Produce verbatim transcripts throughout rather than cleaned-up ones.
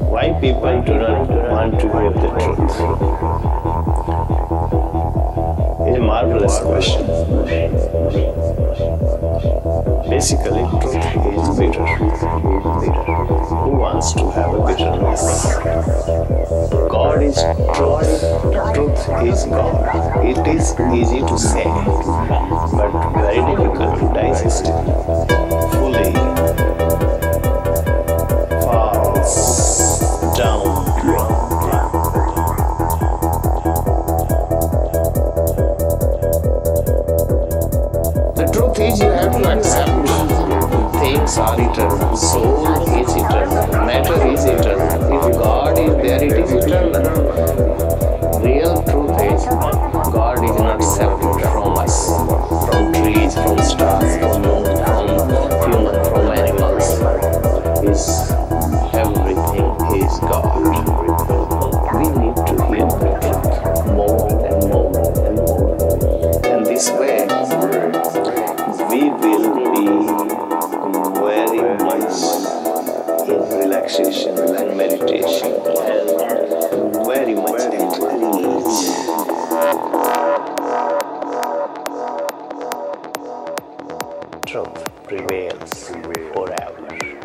Why people do not want to hear the truth? It's a marvelous question. Basically, truth is bitter. Who wants to have a bitterness? God is truth. Truth is God. It is easy to say, but very difficult to digest it fully. Falls down. The truth is you have to accept things are eternal, soul is eternal, matter is eternal. If God is there, it is eternal. Real truth is God is not separate from us, from trees, from stars, from moon, from human, from animals. Is everything is God. We need to hear the truth more and more and more. And this way, we will be very much in relaxation and meditation and very much at ease. Truth prevails forever.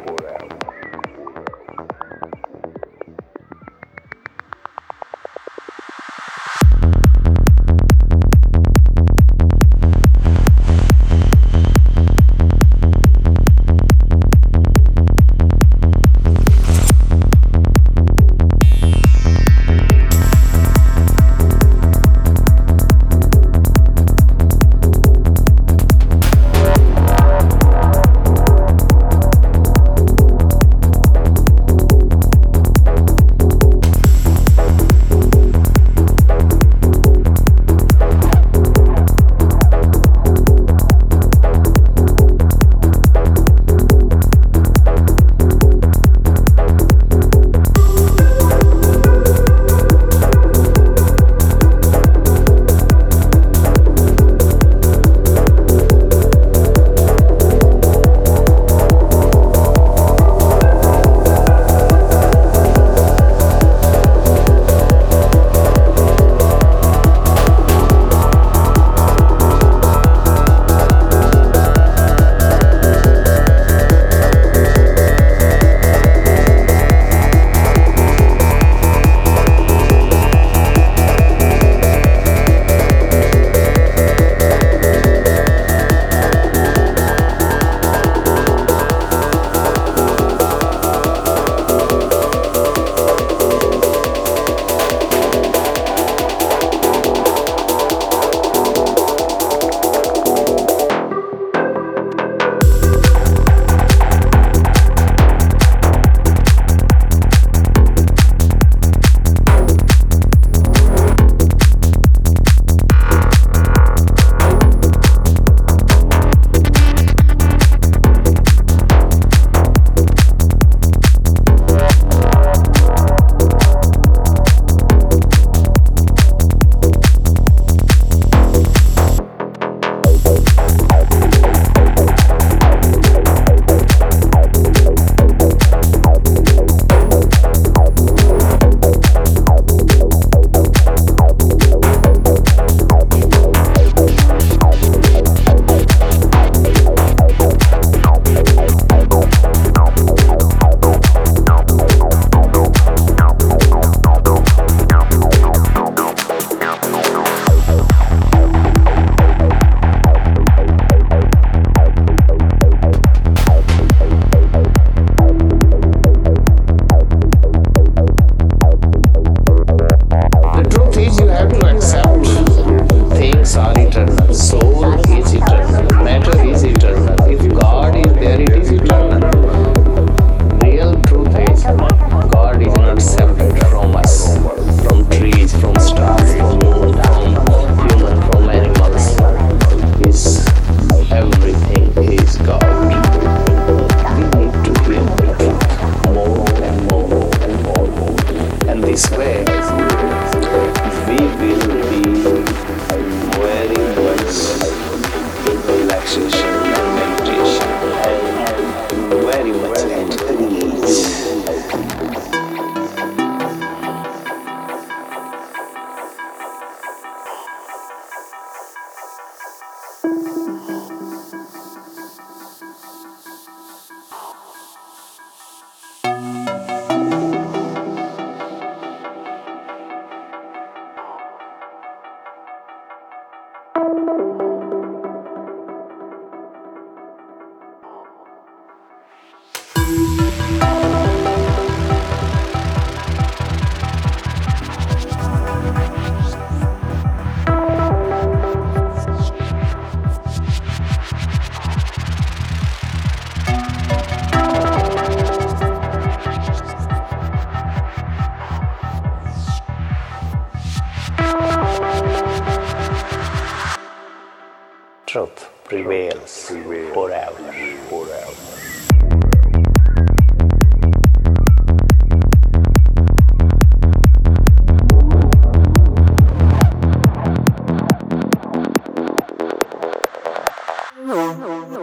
prevails forever.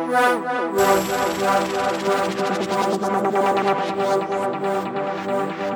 Thank you.